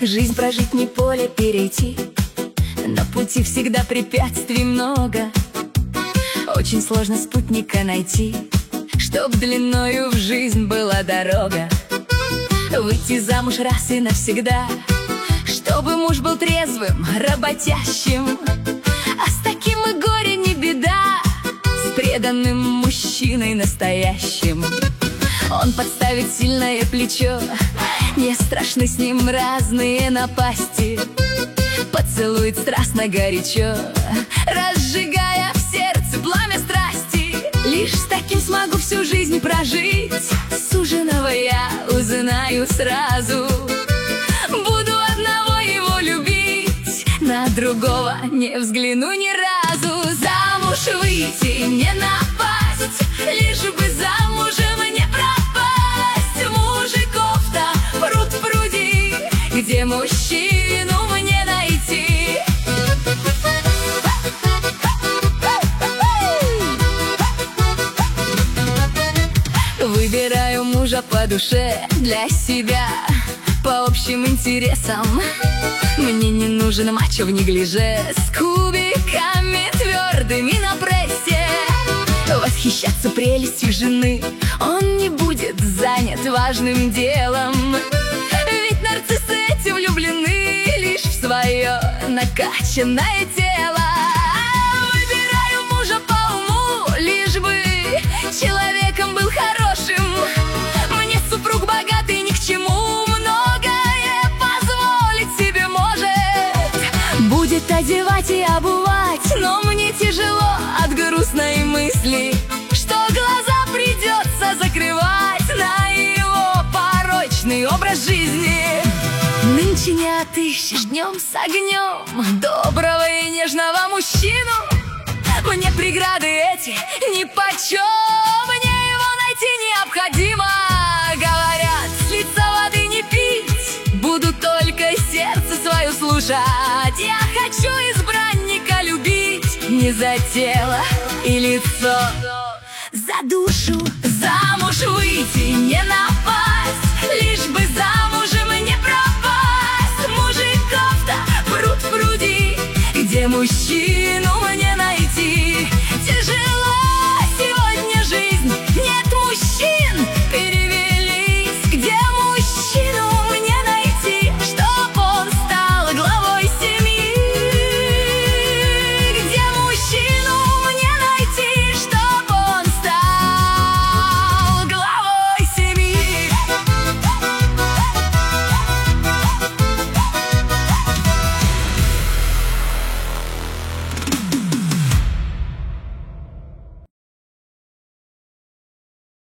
Жизнь прожить не поле перейти, на пути всегда препятствий много. Очень сложно спутника найти, чтоб длиною в жизнь была дорога. Выйти замуж раз и навсегда, чтобы муж был трезвым, работящим. А с таким и горе не беда, с преданным мужчиной настоящим. Он подставит сильное плечо, не страшны с ним разные напасти. Поцелует страстно горячо, разжигая в сердце пламя страсти. Лишь с таким смогу всю жизнь прожить, суженого я узнаю сразу. Буду одного его любить, на другого не взгляну ни разу. Замуж выйти, не напасть, лишь бы замужем не пропасть. Мужиков-то пруд пруди, где мужчину мне найти? Выбираю мужа по душе, для себя, по общим интересам. Мне не нужен мачо в неглиже, с кубиками твердыми на прессе. Восхищаться прелестью жены он не будет занят важным делом. Ведь нарциссы эти влюблены лишь в свое накачанное тело. Выбираю мужа по уму, лишь бы человеком был хорошим. Мне супруг богатый ни к чему, многое позволить себе может. Будет одевать и обувать, но мне тяжело от грустной мысли, что глаза придется закрывать на его порочный образ жизни. Нынче не отыщешь днем с огнем доброго и нежного мужчину. Мне преграды эти нипочем, мне его найти необходимо. Говорят, с лица воды не пить, буду только сердце свое слушать. Я хочу избранника любить не за тело и лицо, за душу, за